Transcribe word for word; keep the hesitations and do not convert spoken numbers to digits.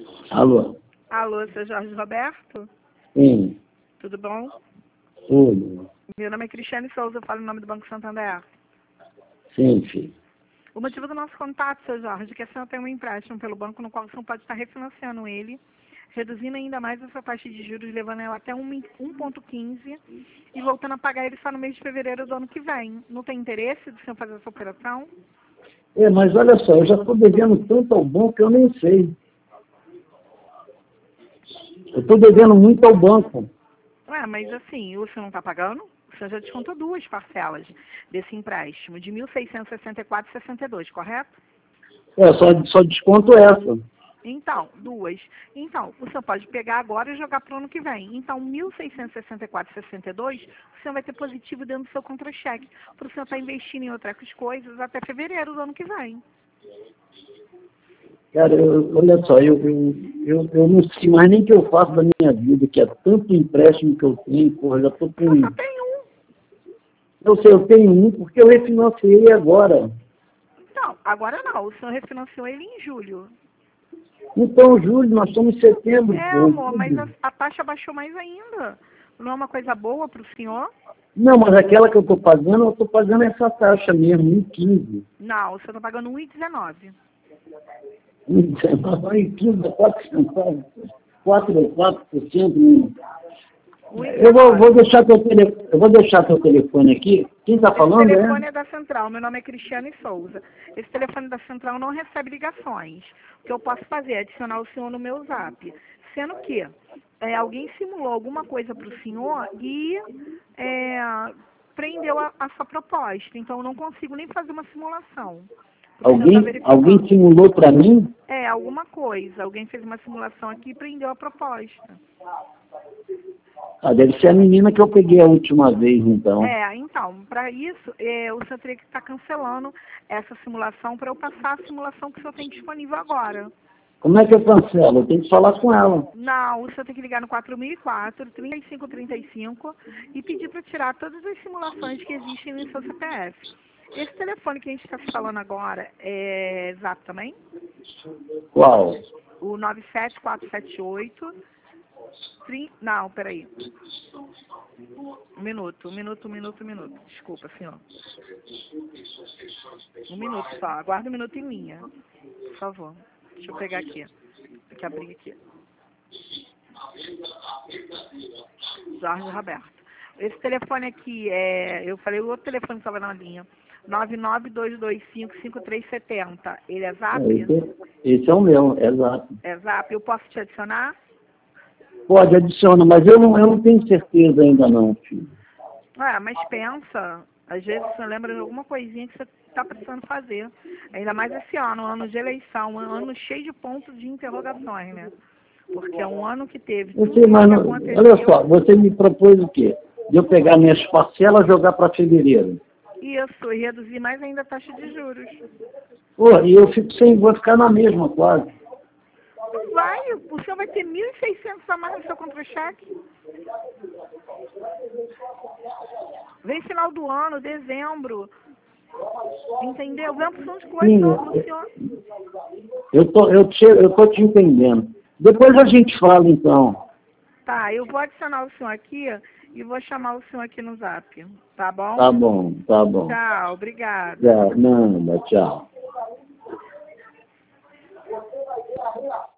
Alô? Alô, seu Jorge Roberto? Sim, Tudo bom? tudo. Meu nome é Cristiane Souza, eu falo em nome do Banco Santander. Sim, filho. O motivo do nosso contato, seu Jorge, é que a senhora tem um empréstimo pelo banco no qual você não pode estar refinanciando ele, reduzindo ainda mais essa taxa de juros, levando ela até um ponto quinze e voltando a pagar ele só no mês de fevereiro do ano que vem. Não tem interesse do senhor fazer essa operação? É, mas olha só, eu já estou devendo tanto ao banco que eu nem sei. Eu estou devendo muito ao banco. Ué, mas assim, o senhor não está pagando? O senhor já descontou duas parcelas desse empréstimo, de mil seiscentos e sessenta e quatro reais e sessenta e dois centavos, correto? É, só, só desconto essa. Então, duas. Então, o senhor pode pegar agora e jogar para o ano que vem. Então, mil seiscentos e sessenta e quatro reais e sessenta e dois centavos, o senhor vai ter positivo dentro do seu contra-cheque, para o senhor estar investindo em outras coisas até fevereiro do ano que vem. Cara, eu, olha só, eu, eu, eu, eu não sei mais nem o que eu faço da minha vida, que é tanto empréstimo que eu tenho, porra, já estou com... Eu só tenho um. Eu sei, eu tenho um porque eu refinanciei agora. Não, agora não. O senhor refinanciou ele em julho. Então, Júlio, nós estamos em setembro, É, pô. amor, mas a, a taxa baixou mais ainda. Não é uma coisa boa para o senhor? Não, mas aquela que eu estou pagando, eu estou pagando essa taxa mesmo, um vírgula quinze. Não, o senhor está pagando um vírgula dezenove. um vírgula quinze, quatro centavos, quatro ou quatro por cento. Eu vou, vou deixar teu telefone, eu vou deixar teu telefone aqui. Quem está falando, Esse é? telefone é da Central, meu nome é Cristiane Souza. Esse telefone da Central não recebe ligações. O que eu posso fazer é adicionar o senhor no meu zap. Sendo que é, alguém simulou alguma coisa para o senhor e é, prendeu a, a sua proposta. Então eu não consigo nem fazer uma simulação. Porque o senhor está Alguém, alguém verificando. simulou para mim? É, alguma coisa. Alguém fez uma simulação aqui e prendeu a proposta. Ah, deve ser a menina que eu peguei a última vez, então. É, então, para isso, é, o senhor teria que estar cancelando essa simulação para eu passar a simulação que o senhor tem disponível agora. Como é que eu cancelo? Eu tenho que falar com ela. Não, o senhor tem que ligar no quatro mil e quatro, trinta e cinco trinta e cinco e pedir para tirar todas as simulações que existem no seu C P F. Esse telefone que a gente está falando agora é Zap também? Qual? O nove sete quatro sete oito... Trin... Não, peraí. Um minuto, um minuto, um minuto, um minuto. Desculpa, senhor. Um minuto só. Aguarda um minuto em linha. Por favor. Deixa eu pegar aqui. Tem que abrir aqui. Jorge Roberto. Esse telefone aqui é... Eu falei o outro telefone que estava na linha. nove nove dois dois cinco, cinco três sete zero. Ele é Zap? É, esse, esse é o meu, é exato. É Zap. Eu posso te adicionar? Pode, adiciona, mas eu não, eu não tenho certeza ainda não, filho. Ah, mas pensa, às vezes você lembra de alguma coisinha que você está precisando fazer. Ainda mais esse ano, um ano de eleição, um ano cheio de pontos de interrogações, né? Porque é um ano que teve Eu tudo sei, isso mas que não- aconteceu. olha só, você me propôs o quê? De eu pegar minhas parcelas e jogar para fevereiro. Isso, e reduzir mais ainda a taxa de juros. Pô, e eu fico sem, vou ficar na mesma quase. Não vai, o senhor vai ter mil e seiscentos a mais no seu contra-cheque. Vem final do ano, dezembro. Entendeu? Vem uma opção de coisa Sim, nova pro senhor. eu tô, eu, te, eu tô te entendendo. Depois a gente fala, então. Tá, eu vou adicionar o senhor aqui e vou chamar o senhor aqui no zap. Tá bom? Tá bom, tá bom. Tchau, obrigada. Já, nada, tchau.